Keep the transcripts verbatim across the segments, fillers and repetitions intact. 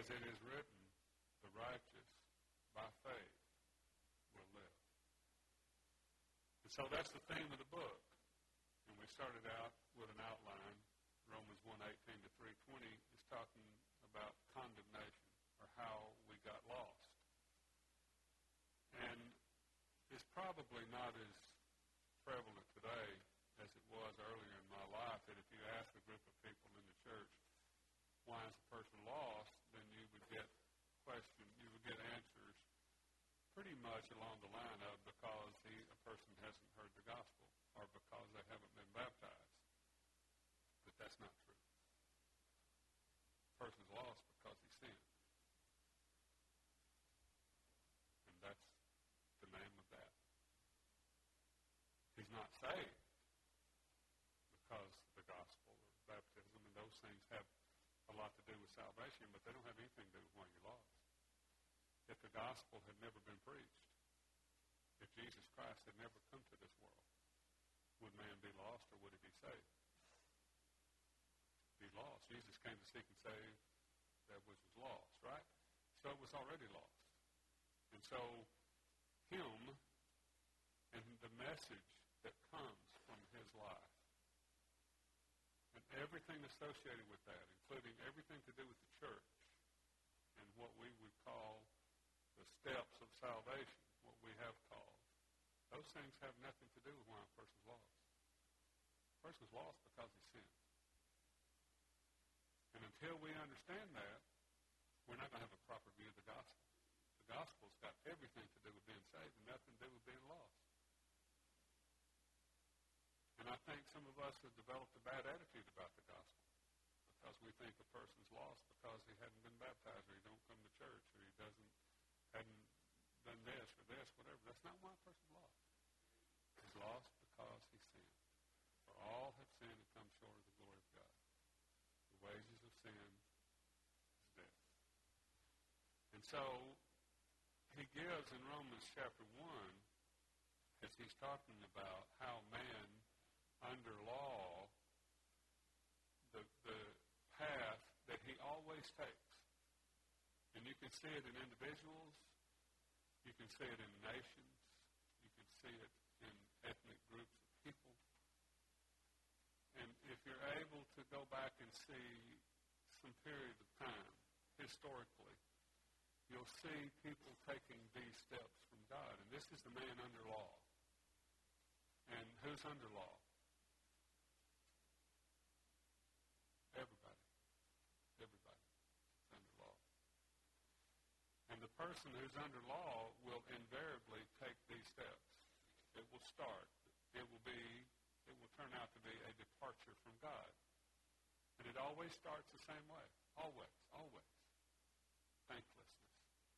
it is written, the righteous by faith will live. And so that's the theme of the book. And we started out with an outline. Romans one eighteen to three twenty is talking about condemnation, or how we got lost. And it's probably not as prevalent today as it was earlier in my life, that if you ask a group of people in the church, why is a person lost, then you would get question, you would get answers pretty much along the line of because he, a person hasn't heard the gospel, or because they haven't been baptized. But that's not true. A person's lost because he sinned. And that's the name of that. He's not saved because of the gospel or baptism, and those things have a lot to do with salvation, but they don't have anything to do with why you're lost. If the gospel had never been preached, if Jesus Christ had never come to this world, would man be lost or would he be saved? Be lost. Jesus came to seek and save that which was lost, right? So it was already lost. And so him and the message that comes from his life and everything associated with that, including everything to do with the church and what we would call the steps of salvation, what we have called, those things have nothing to do with why a person's lost. A person's lost because he sinned. And until we understand that, we're not going to have a proper view of the gospel. The gospel's got everything to do with being saved and nothing to do with being lost. And I think some of us have developed a bad attitude about the gospel because we think a person's lost because he hadn't been baptized, or he don't come to church, or he doesn't hadn't done this or this, whatever. That's not why a person's lost. He's lost because he sinned. For all have sinned and come short of the glory of God. The wages of sin is death. And so he gives in Romans chapter one, as he's talking about how man under law, the, the path that he always takes. And you can see it in individuals, you can see it in nations, you can see it in ethnic groups of people. And if you're able to go back and see some period of time, historically, you'll see people taking these steps from God. And this is the man under law. And who's under law? Everybody. Everybody is under law. And the person who's under law will invariably take these steps. It will start. It will be, it will turn out to be a departure from God. And it always starts the same way. Always, always. Thanklessness.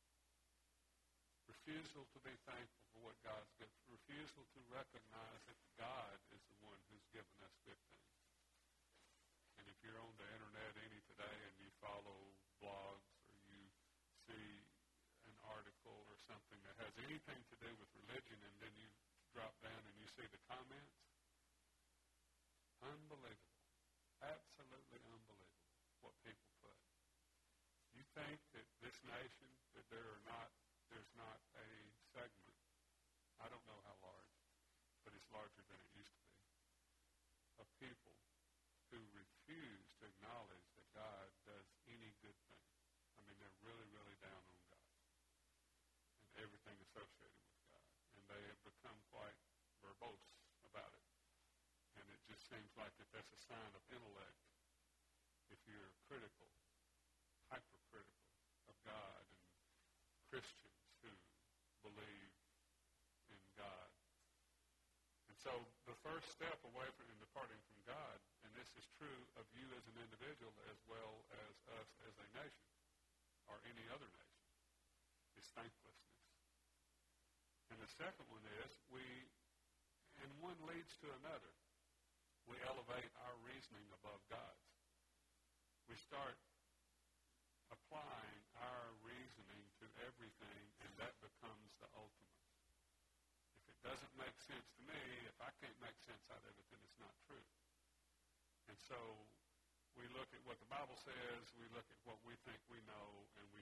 Refusal to be thankful for what God's given. Refusal to recognize that God is the one who's given us good things. And if you're on the internet any today and you follow blogs or you see an article or something that has anything to do with religion, and then you drop down and you see the comments, unbelievable. Absolutely unbelievable what people put. You think that this nation, that there are not, there's not a segment, I don't know how large, but it's larger than it used to be, of people who refuse to acknowledge that God does any good thing. I mean, they're really, really down on God and everything associated with God. And they have become quite verbose about it. And it just seems like that that's a sign of intellect if you're critical, hypercritical of God and Christians who believe in God. And so the first step away from and departing from God, and this is true of you as an individual as well as us as a nation or any other nation, is thanklessness. And the second one is we, and one leads to another, we elevate our reasoning above God's. We start applying our reasoning to everything, and that becomes the ultimate. If it doesn't make sense to me, if I can't make sense out of it, then it's not true. And so we look at what the Bible says, we look at what we think we know, and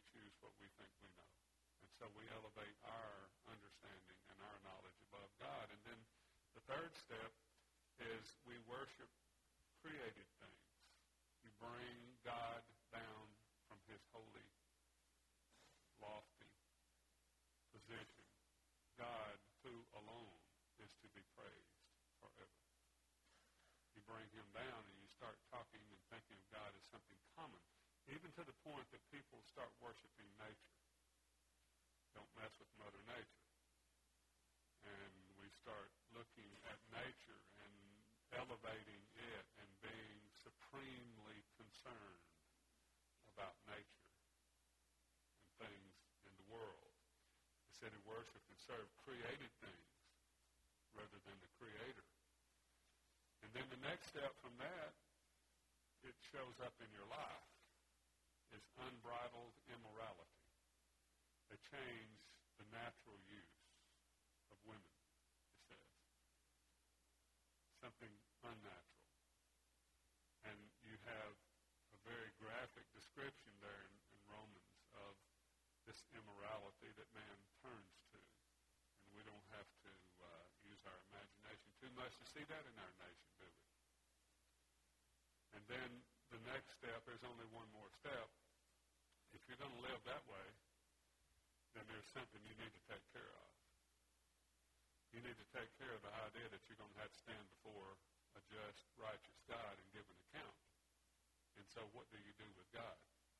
so we elevate our understanding and our knowledge above God. And then the third step is we worship created things. You bring God down from his holy, lofty position. God, who alone is to be praised forever. You bring him down and you start talking and thinking of God as something common, even to the point that people start worshiping nature. Don't mess with Mother Nature. And we start looking at nature and elevating it and being supremely concerned about nature and things in the world. Instead of worship and serve created things rather than the Creator. And then the next step from that, it shows up in your life, is unbridled immorality. They change the natural use of women, it says. Something unnatural. And you have a very graphic description there in, in Romans of this immorality that man turns to. And we don't have to uh, use our imagination too much to see that in our nation, do we? And then the next step, there's only one more step. If you're going to live that way, then there's something you need to take care of. You need to take care of the idea that you're going to have to stand before a just, righteous God and give an account. And so what do you do with God?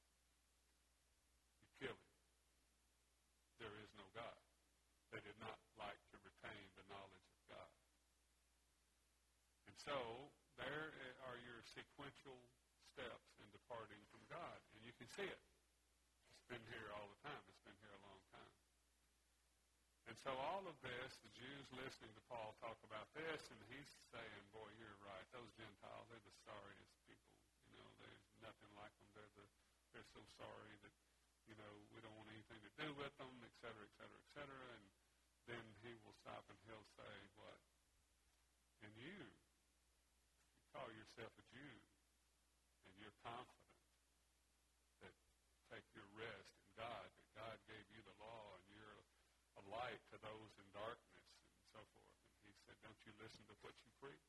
You kill him. There is no God. They did not like to retain the knowledge of God. And so there are your sequential steps in departing from God. And you can see it. It's been here all the time. It's been here a long time. And so all of this, the Jews listening to Paul talk about this, and he's saying, boy, you're right. Those Gentiles, they're the sorriest people. You know, there's nothing like them. They're the they're so sorry that, you know, we don't want anything to do with them, et cetera, et cetera, et cetera. And then he will stop and he'll say, what? And you, you call yourself a Jew, and you're confident that take your rest in God, that God gave you the law, and you're a light to those in darkness, and so forth. And he said, don't you listen to what you preach?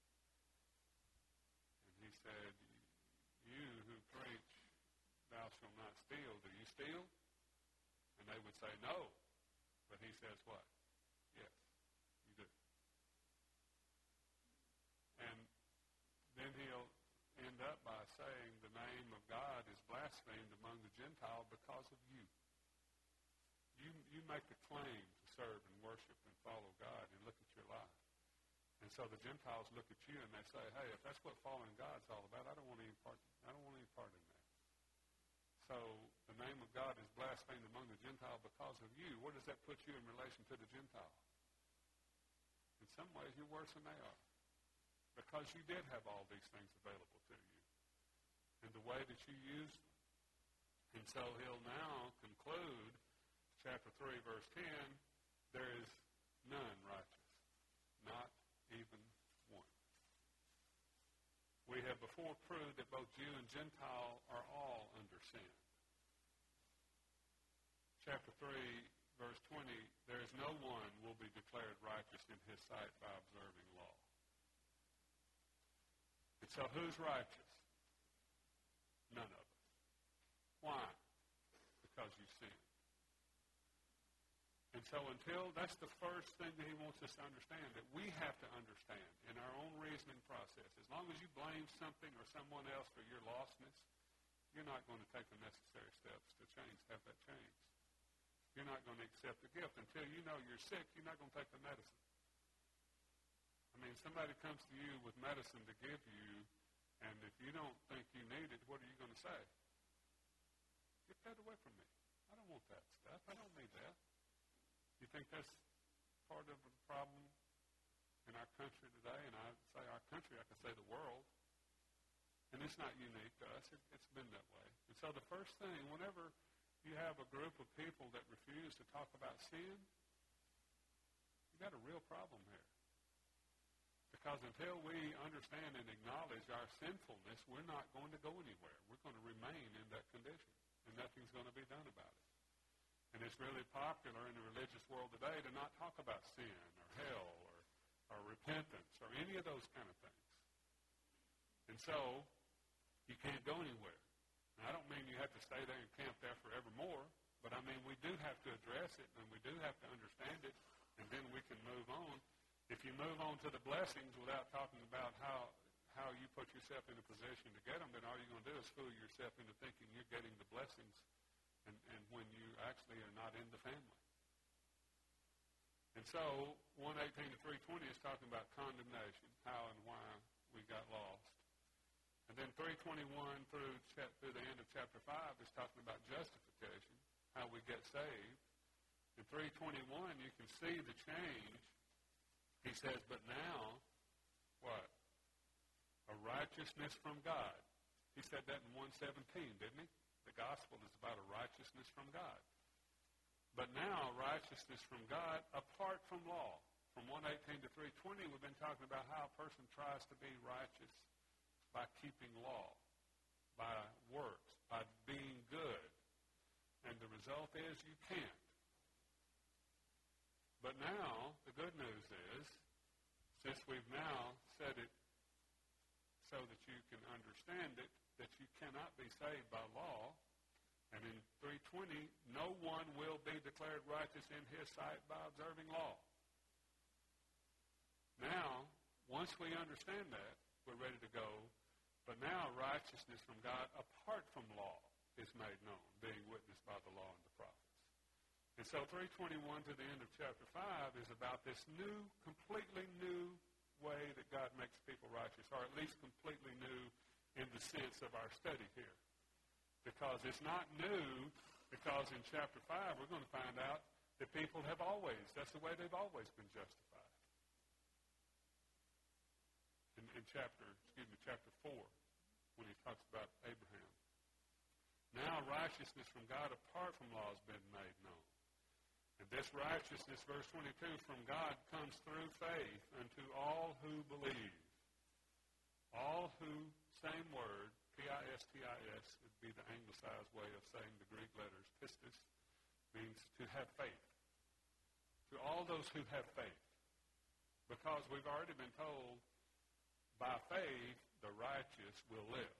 And he said, you who preach, thou shalt not steal, do you steal? And they would say, no. But he says what? Yes, you do. And then he'll end up by saying the name of God is blasphemed among the Gentiles because of you. You you make a claim to serve and worship and follow God, and look at your life. And so the Gentiles look at you and they say, hey, if that's what following God's all about, I don't want any part, I don't want any part in that. So the name of God is blasphemed among the Gentiles because of you. Where does that put you in relation to the Gentiles? In some ways, you're worse than they are. Because you did have all these things available to you. And the way that you used them. And so he'll now conclude, chapter three, verse ten, there is none righteous. Not even one. We have before proved that both Jew and Gentile are all under sin. Chapter three, verse twenty, there is no one will be declared righteous in his sight by observing law. And so who's righteous? None of us. Why? Because you sinned. And so until, that's the first thing that he wants us to understand, that we have to understand in our own reasoning process. As long as you blame something or someone else for your lostness, you're not going to take the necessary steps to change, have that change. You're not going to accept the gift. Until you know you're sick, you're not going to take the medicine. I mean, somebody comes to you with medicine to give you, and if you don't think you need it, what are you going to say? Get that away from me. I don't want that stuff. I don't need that. You think that's part of the problem in our country today? And I say our country, I can say the world. And it's not unique to us. It, it's been that way. And so the first thing, whenever you have a group of people that refuse to talk about sin, you've got a real problem here. Because until we understand and acknowledge our sinfulness, we're not going to go anywhere. We're going to remain in that condition. And nothing's going to be done about it. And it's really popular in the religious world today to not talk about sin or hell or, or repentance or any of those kind of things. And so you can't go anywhere. Now, I don't mean you have to stay there and camp there forevermore, but I mean we do have to address it and we do have to understand it, and then we can move on. If you move on to the blessings without talking about how how you put yourself in a position to get them, then all you're going to do is fool yourself into thinking you're getting the blessings and, and when you actually are not in the family. And so one eighteen to three twenty is talking about condemnation, how and why we got lost. And then three twenty-one through, through the end of chapter five is talking about justification, how we get saved. In three twenty-one, you can see the change. He says, but now, what? A righteousness from God. He said that in one seventeen, didn't he? The gospel is about a righteousness from God. But now, righteousness from God apart from law. From one eighteen to three twenty, we've been talking about how a person tries to be righteous by keeping law, by works, by being good. And the result is you can't. But now, the good news is, since we've now said it so that you can understand it, that you cannot be saved by law, and in three twenty, no one will be declared righteous in his sight by observing law. Now, once we understand that, we're ready to go. But now righteousness from God apart from law is made known, being witnessed by the law and the prophets. And so three twenty-one to the end of chapter five is about this new, completely new way that God makes people righteous, or at least completely new in the sense of our study here. Because it's not new, because in chapter five we're going to find out that people have always, that's the way they've always been justified. In, in chapter, excuse me, chapter four, when he talks about Abraham. Now righteousness from God apart from law has been made known. And this righteousness, verse twenty-two, from God comes through faith unto all who believe. All who, same word, P I S T I S, would be the anglicized way of saying the Greek letters. Pistis means to have faith. To all those who have faith. Because we've already been told, by faith, the righteous will live.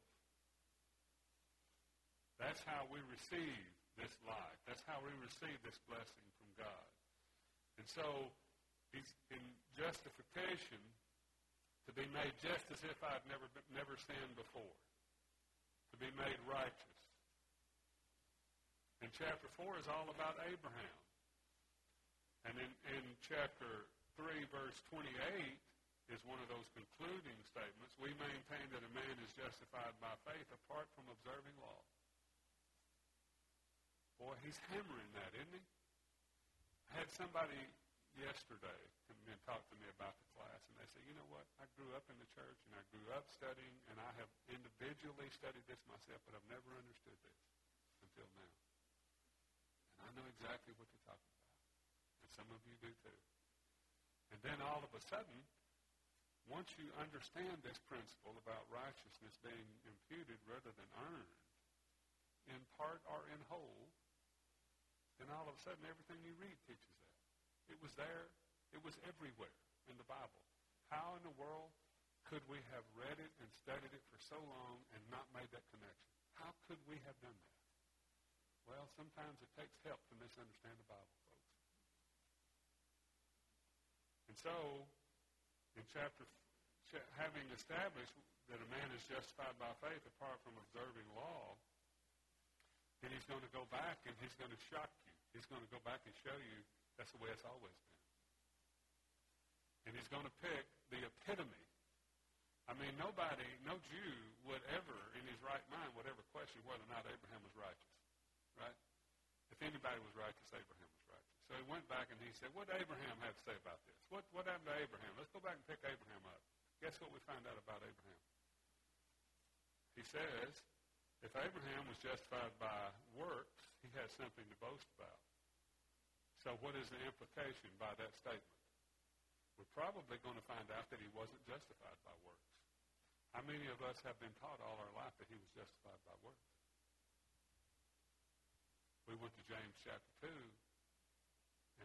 That's how we receive this life. That's how we receive this blessing from God. And so, he's in justification, to be made just as if I'd never been, never sinned before. To be made righteous. And chapter four is all about Abraham. And in, in chapter three, verse twenty-eight, is one of those concluding statements. We maintain that a man is justified by faith apart from observing law. Boy, he's hammering that, isn't he? I had somebody yesterday come in and talk to me about the class, and they said, you know what, I grew up in the church, and I grew up studying, and I have individually studied this myself, but I've never understood this until now. And I know exactly what you're talking about. And some of you do too. And then all of a sudden, once you understand this principle about righteousness being imputed rather than earned, in part or in whole, then all of a sudden everything you read teaches that. It was there. It was everywhere in the Bible. How in the world could we have read it and studied it for so long and not made that connection? How could we have done that? Well, sometimes it takes help to misunderstand the Bible, folks. And so, in chapter, having established that a man is justified by faith apart from observing law, then he's going to go back and he's going to shock you. He's going to go back and show you that's the way it's always been. And he's going to pick the epitome. I mean, nobody, no Jew would ever, in his right mind, would ever question whether or not Abraham was righteous. Right? If anybody was righteous, Abraham was righteous. So he went back and he said, what did Abraham have to say about this? What, what happened to Abraham? Let's go back and pick Abraham up. Guess what we find out about Abraham? He says, if Abraham was justified by works, he has something to boast about. So what is the implication by that statement? We're probably going to find out that he wasn't justified by works. How many of us have been taught all our life that he was justified by works? We went to James chapter two,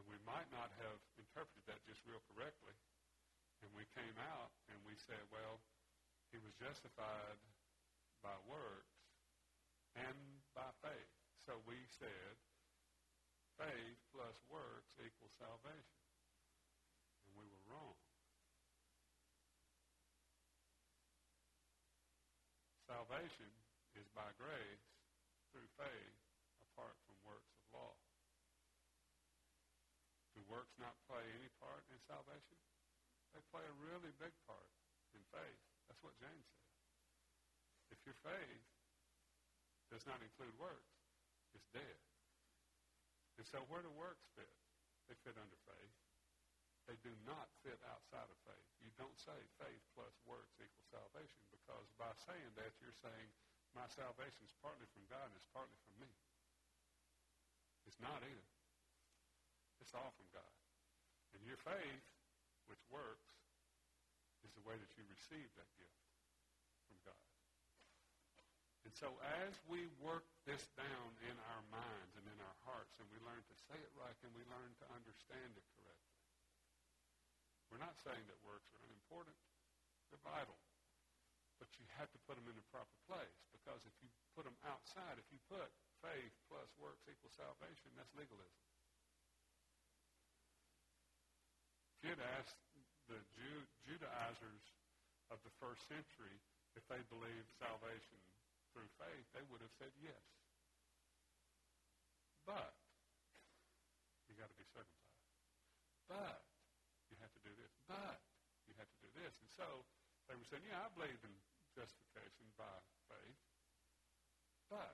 And we might not have interpreted that just real correctly. And we came out and we said, well, he was justified by works and by faith. So we said, faith plus works equals salvation. And we were wrong. Salvation is by grace through faith apart from works of law. Do works not play any part in salvation? They play a really big part in faith. That's what James said. If your faith does not include works, it's dead. And so where do works fit? They fit under faith. They do not fit outside of faith. You don't say faith plus works equals salvation, because by saying that, you're saying my salvation is partly from God and it's partly from me. It's not either. It's all from God. And your faith, which works, is the way that you receive that gift from God. And so as we work this down in our minds and in our hearts, and we learn to say it right and we learn to understand it correctly, we're not saying that works are unimportant. They're vital. But you have to put them in the proper place, because if you put them outside, if you put faith plus works equals salvation, that's legalism. If you'd asked the Jew, Judaizers of the first century if they believed salvation through faith, they would have said yes. But you got to be circumcised. But you have to do this. But you have to do this. And so they were saying, yeah, I believe in justification by faith. But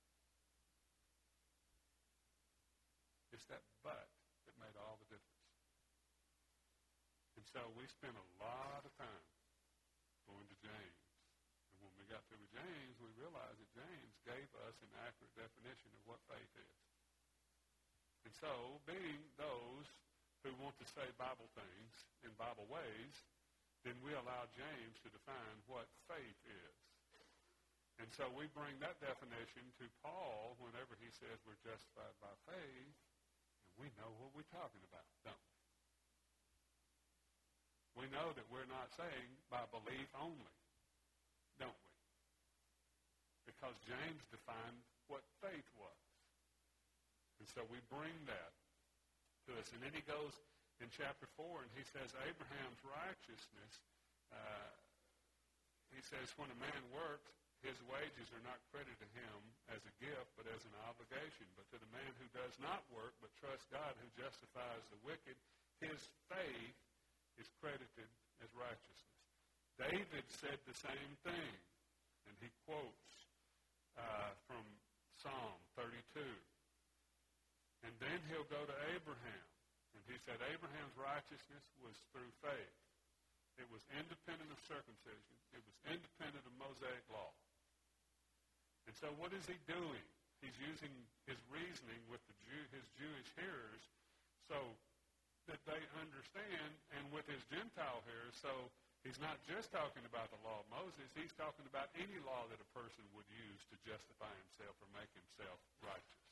it's that but that made all the difference. And so we spent a lot of time going to James. And when we got through with James, we realized that James gave us an accurate definition of what faith is. And so, being those who want to say Bible things in Bible ways, then we allow James to define what faith is. And so we bring that definition to Paul whenever he says we're justified by faith, and we know what we're talking about, don't we? We know that we're not saying by belief only, don't we? Because James defined what faith was. And so we bring that to us. And then he goes in chapter four and he says Abraham's righteousness, uh, he says when a man works, his wages are not credited to him as a gift but as an obligation. But to the man who does not work but trusts God who justifies the wicked, his faith is credited as righteousness. David said the same thing, and he quotes uh, from Psalm thirty-two. And then he'll go to Abraham, and he said Abraham's righteousness was through faith. It was independent of circumcision. It was independent of Mosaic law. And so what is he doing? He's using his reasoning with the Jew, his Jewish hearers so that they understand, and with his Gentile hearers, so he's not just talking about the law of Moses. He's talking about any law that a person would use to justify himself or make himself righteous.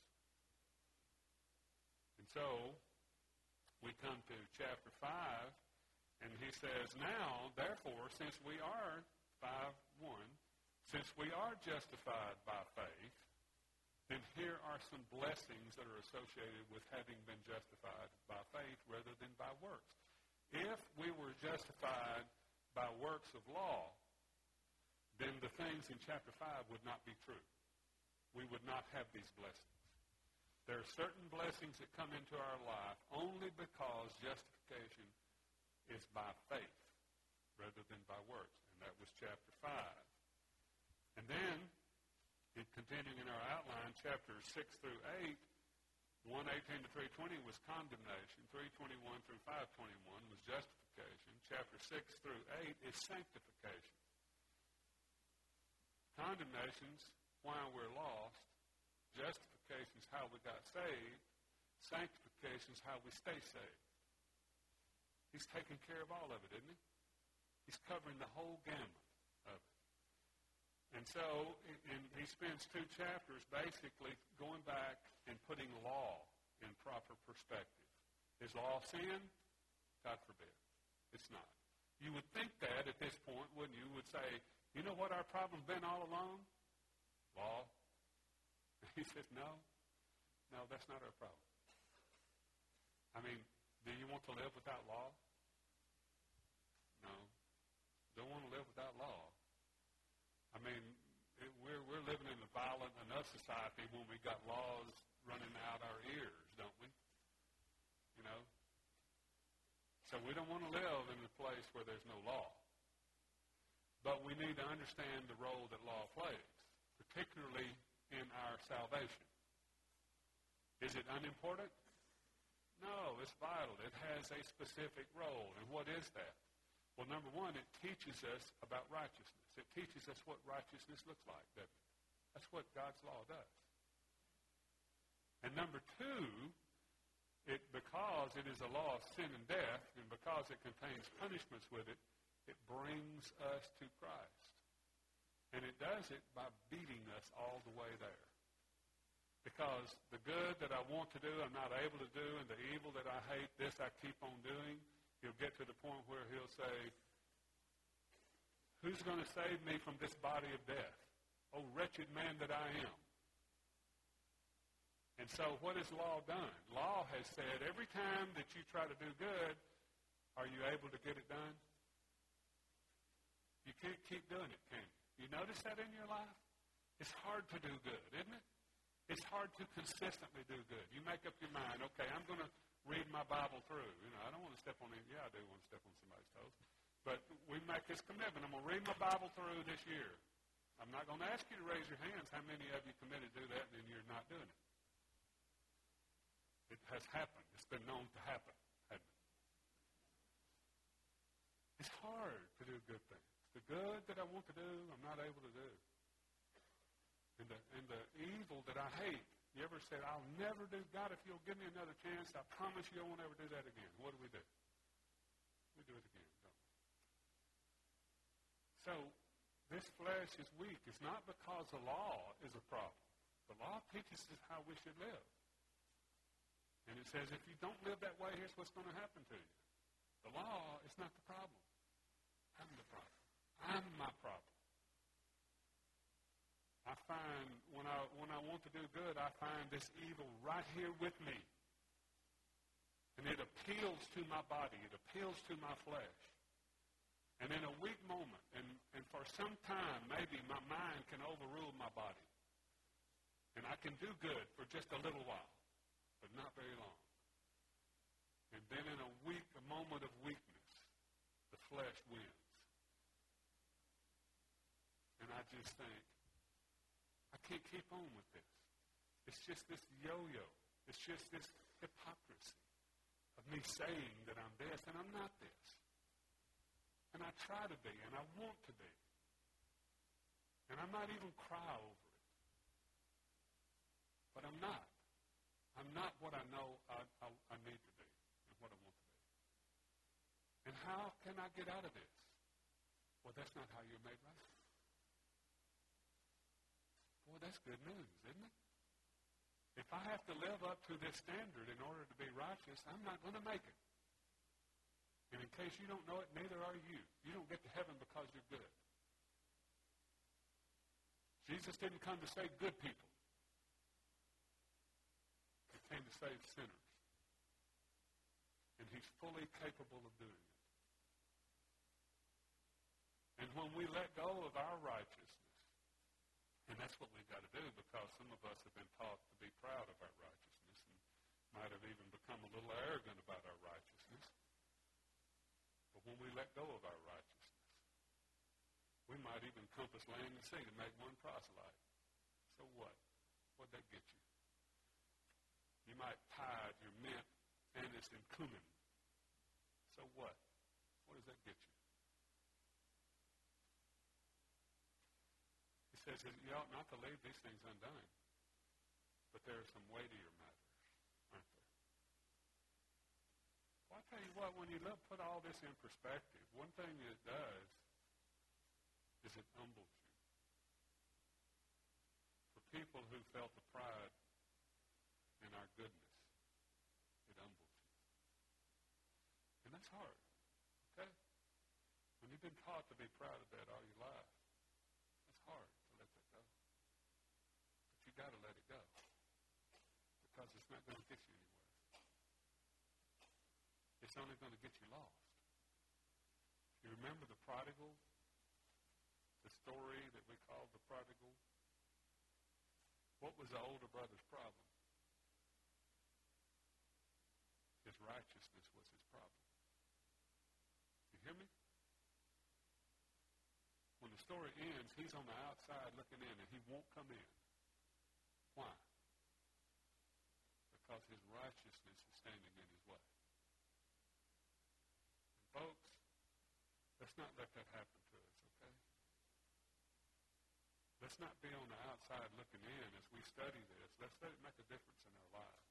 And so we come to chapter five, and he says, now, therefore, since we are, five one, since we are justified by faith, then here are some blessings that are associated with having been justified by faith rather than by works. If we were justified by works of law, then the things in chapter five would not be true. We would not have these blessings. There are certain blessings that come into our life only because justification is by faith rather than by works. And that was chapter five. And then, in continuing in our outline, chapters six through eight, one eighteen to three twenty was condemnation. three twenty-one through five twenty-one was justification. Chapter six through eight is sanctification. Condemnation's why we're lost. Justification's how we got saved. Sanctification's how we stay saved. He's taking care of all of it, isn't he? He's covering the whole gamut of it. And so and he spends two chapters basically going back and putting law in proper perspective. Is law sin? God forbid. It's not. You would think that at this point, wouldn't you? You would say, you know what our problem's been all along? Law. He says, no. No, that's not our problem. I mean, do you want to live without law? No. Don't want to live without law. I mean, it, we're we're living in a violent enough society when we got laws running out our ears, don't we? You know? So we don't want to live in a place where there's no law. But we need to understand the role that law plays, particularly in our salvation. Is it unimportant? No, it's vital. It has a specific role. And what is that? Well, number one, it teaches us about righteousness. It teaches us what righteousness looks like, doesn't it? That's what God's law does. And number two, it because it is a law of sin and death, and because it contains punishments with it, it brings us to Christ. And it does it by beating us all the way there. Because the good that I want to do, I'm not able to do, and the evil that I hate, this I keep on doing, he'll get to the point where he'll say, who's going to save me from this body of death? Oh, wretched man that I am. And so what has law done? Law has said every time that you try to do good, are you able to get it done? You can't keep doing it, can you? You notice that in your life? It's hard to do good, isn't it? It's hard to consistently do good. You make up your mind, okay, I'm going to read my Bible through. You know, I don't want to step on any, yeah, I do want to step on somebody's toes. But we make this commitment. I'm going to read my Bible through this year. I'm not going to ask you to raise your hands. How many of you committed to do that and then you're not doing it? It has happened. It's been known to happen, hasn't it? It's hard to do good things. The good that I want to do, I'm not able to do. And the, and the evil that I hate, you ever said, I'll never do, God, if you'll give me another chance, I promise you I won't ever do that again. What do we do? We do it again, don't we? So this flesh is weak. It's not because the law is a problem. The law teaches us how we should live. And it says, if you don't live that way, here's what's going to happen to you. The law is not the problem. I'm the problem. I'm my problem. I find when I when I want to do good, I find this evil right here with me. And it appeals to my body. It appeals to my flesh. And in a weak moment, and, and for some time, maybe my mind can overrule my body. And I can do good for just a little while, but not very long. And then in a weak, a moment of weakness, the flesh wins. And I just think, I can't keep on with this. It's just this yo-yo. It's just this hypocrisy of me saying that I'm this, and I'm not this. And I try to be, and I want to be. And I might even cry over it. But I'm not. I'm not what I know I, I, I need to be and what I want to be. And how can I get out of this? Well, that's not how you're made right. Boy, that's good news, isn't it? If I have to live up to this standard in order to be righteous, I'm not going to make it. And in case you don't know it, neither are you. You don't get to heaven because you're good. Jesus didn't come to save good people. He came to save sinners. And he's fully capable of doing it. And when we let go of our righteousness, and that's what we've got to do, because some of us have been taught to be proud of our righteousness and might have even become a little arrogant about our righteousness. But when we let go of our righteousness, we might even compass land and sea to make one proselyte. So what? What'd that get you? You might tithe your mint, anise, and cumin. So what? What does that get you? He says that you ought not to leave these things undone. But there are some weightier matters, aren't there? Well, I tell you what, when you look, put all this in perspective, one thing it does is it humbles you. For people who felt the pride in our goodness, it humbles you. That's hard, okay? When you've been taught to be proud of that all your life, it's hard to let that go. But you got to let it go because it's not going to get you anywhere. It's only going to get you lost. You remember the prodigal, the story that we call the prodigal? What was the older brother's problem? His righteousness was his problem. You hear me? When the story ends, he's on the outside looking in, and he won't come in. Why? Because his righteousness is standing in his way. And folks, let's not let that happen to us, okay? Let's not be on the outside looking in as we study this. Let's let it make a difference in our lives.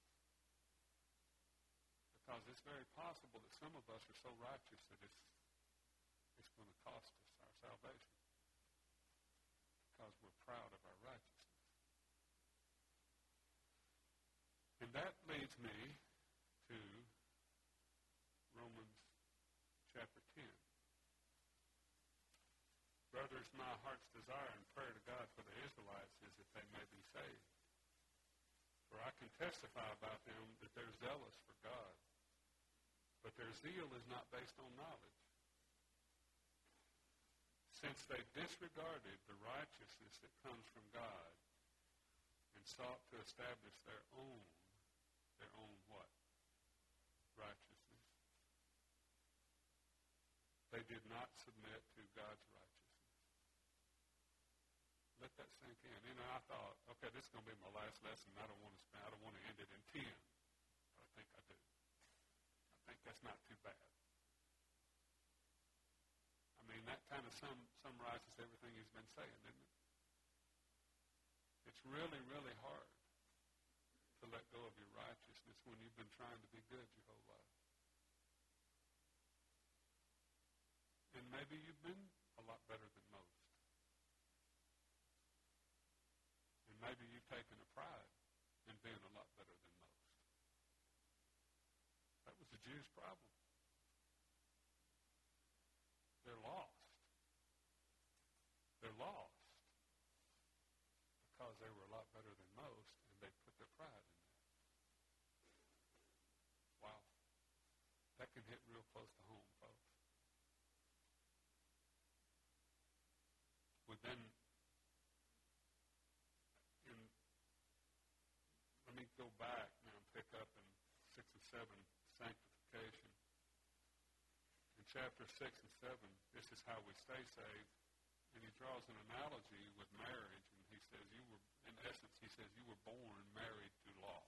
Because it's very possible that some of us are so righteous that it's, it's going to cost us our salvation. Because we're proud of our righteousness. And that leads me to Romans chapter ten. Brothers, my heart's desire and prayer to God for the Israelites is that they may be saved. For I can testify about them that they're zealous for God, but their zeal is not based on knowledge. Since they disregarded the righteousness that comes from God and sought to establish their own, their own what? Righteousness. They did not submit to God's righteousness. Let that sink in. You know, I thought, okay, this is going to be my last lesson. I don't want to spend, I don't want to end it in ten. But I think I do. I think that's not too bad. I mean, that kind of sum, summarizes everything he's been saying, isn't it? It's really, really hard to let go of your righteousness when you've been trying to be good your whole life. And maybe you've been a lot better than most. And maybe you've taken a pride in being a lot better than most. That was the Jews' problem. They're lost. They're lost because they were a lot better than most, and they put their pride in that. Wow. That can hit real close to home, folks. But then, in, let me go back now and pick up in six and seven, sanctification. In chapter six and seven, this is how we stay saved. And he draws an analogy with marriage, and he says, you were, in essence, he says, you were born married to law.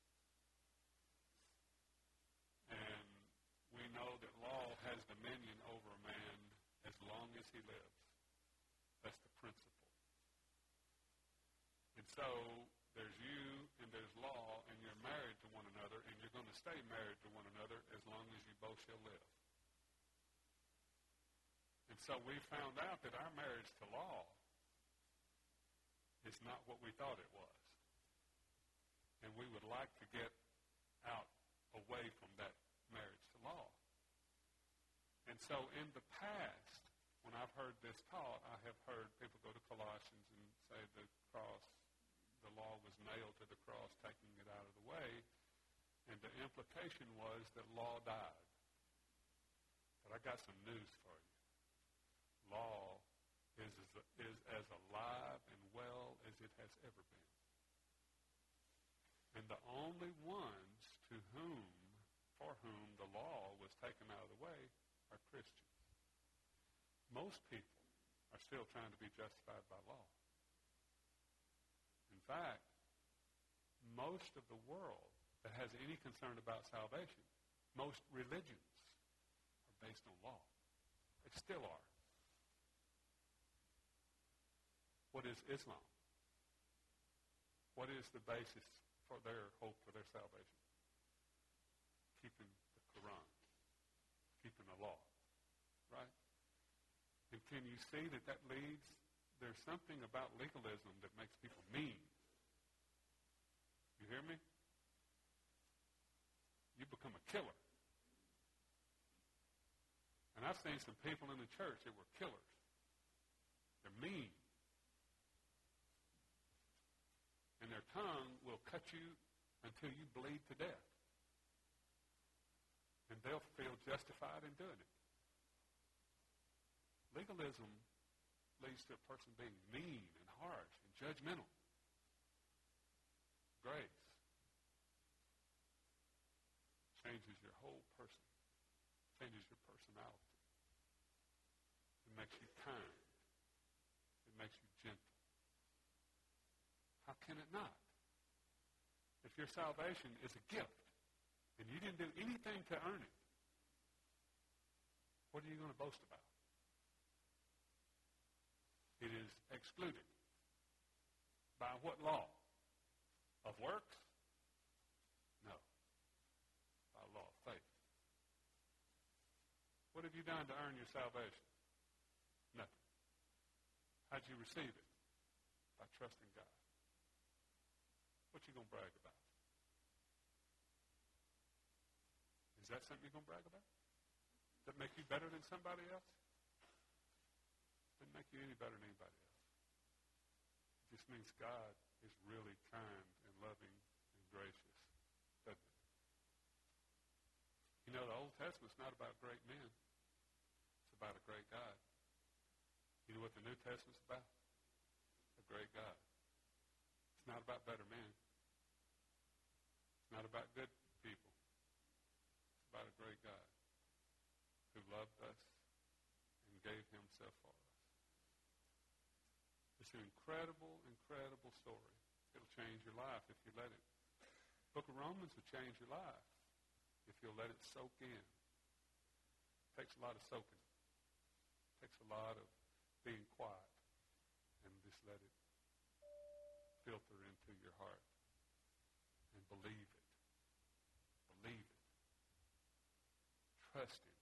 And we know that law has dominion over a man as long as he lives. That's the principle. And so there's you and there's law, and you're married to one another, and you're going to stay married to one another as long as you both shall live. And so we found out that our marriage to law is not what we thought it was. And we would like to get out away from that marriage to law. And so in the past, when I've heard this taught, I have heard people go to Colossians and say the cross, the law was nailed to the cross, taking it out of the way. And the implication was that law died. But I got some news for you. Law is as, is as alive and well as it has ever been. And the only ones to whom, for whom the law was taken out of the way are Christians. Most people are still trying to be justified by law. In fact, most of the world that has any concern about salvation, most religions are based on law. They still are. What is Islam? What is the basis for their hope for their salvation? Keeping the Quran, keeping the law, right? And can you see that that leads, there's something about legalism that makes people mean. You hear me? You become a killer. And I've seen some people in the church that were killers. They're mean. And their tongue will cut you until you bleed to death. And they'll feel justified in doing it. Legalism leads to a person being mean and harsh and judgmental. Grace changes your whole person, changes your personality. It makes you kind. It makes you gentle. How can it not? If your salvation is a gift and you didn't do anything to earn it, what are you going to boast about? It is excluded. By what law? Of works? No. By law of faith. What have you done to earn your salvation? Nothing. How'd you receive it? By trusting God. What you going to brag about? Is that something you're going to brag about? Does that make you better than somebody else? Doesn't make you any better than anybody else. It just means God is really kind and loving and gracious, doesn't it? You know, the Old Testament's not about great men. It's about a great God. You know what the New Testament's about? A great God. It's not about better men. It's not about good people. It's about a great God who loved us and gave himself for us. It's an incredible, incredible story. It'll change your life if you let it. The book of Romans will change your life if you'll let it soak in. It takes a lot of soaking. It takes a lot of being quiet and just let it filter into your heart and believe it. Believe it. Trust him.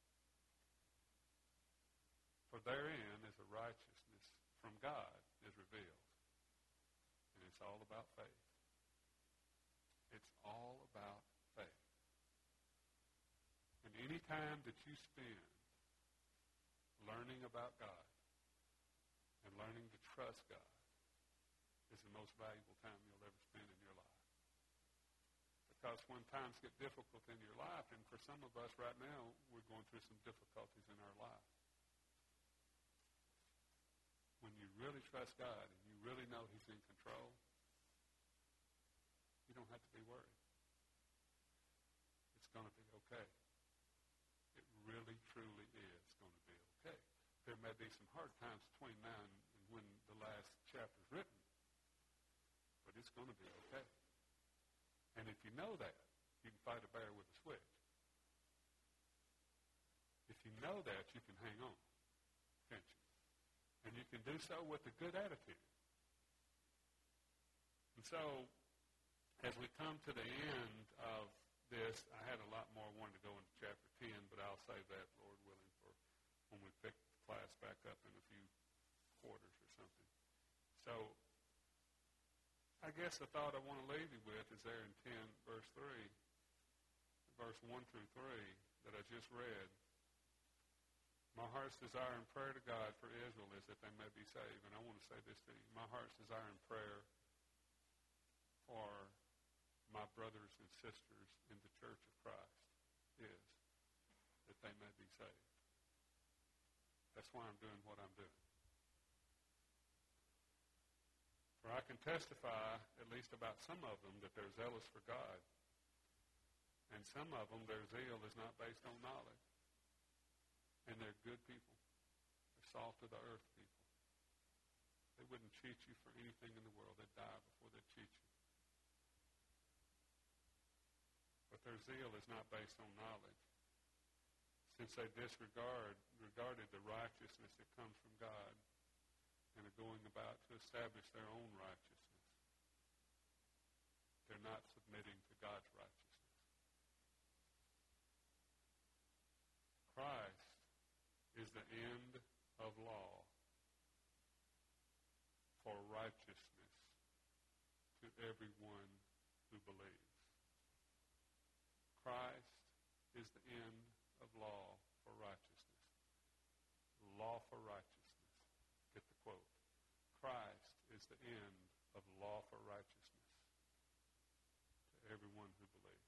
For therein is a righteousness from God is revealed. And it's all about faith. It's all about faith. And any time that you spend learning about God and learning to trust God is the most valuable time you'll ever spend in your life. Because when times get difficult in your life, and for some of us right now, we're going through some difficulties in our life. When you really trust God and you really know he's in control, you don't have to be worried. It's going to be okay. It really, truly is going to be okay. There may be some hard times between now and when the last chapter is written, but it's going to be okay. And if you know that, you can fight a bear with a switch. If you know that, you can hang on, can't you? And you can do so with a good attitude. And so, as we come to the end of this, I had a lot more. I wanted to go into chapter ten, but I'll save that, Lord willing, for when we pick the class back up in a few quarters or something. So, I guess the thought I want to leave you with is there in ten, verse three, verse one through three that I just read. My heart's desire and prayer to God for Israel is that they may be saved. And I want to say this to you. My heart's desire and prayer for my brothers and sisters in the Church of Christ is that they may be saved. That's why I'm doing what I'm doing. For I can testify, at least about some of them, that they're zealous for God. And some of them, their zeal is not based on knowledge. And they're good people. They're salt of the earth people. They wouldn't cheat you for anything in the world. They'd die before they'd cheat you. But their zeal is not based on knowledge. Since they disregard regarded the righteousness that comes from God and are going about to establish their own righteousness, they're not submitting to God's righteousness. Christ is the end of law for righteousness to everyone who believes. Christ is the end of law for righteousness law for righteousness. Get the quote. Christ is the end of the law for righteousness to everyone who believes.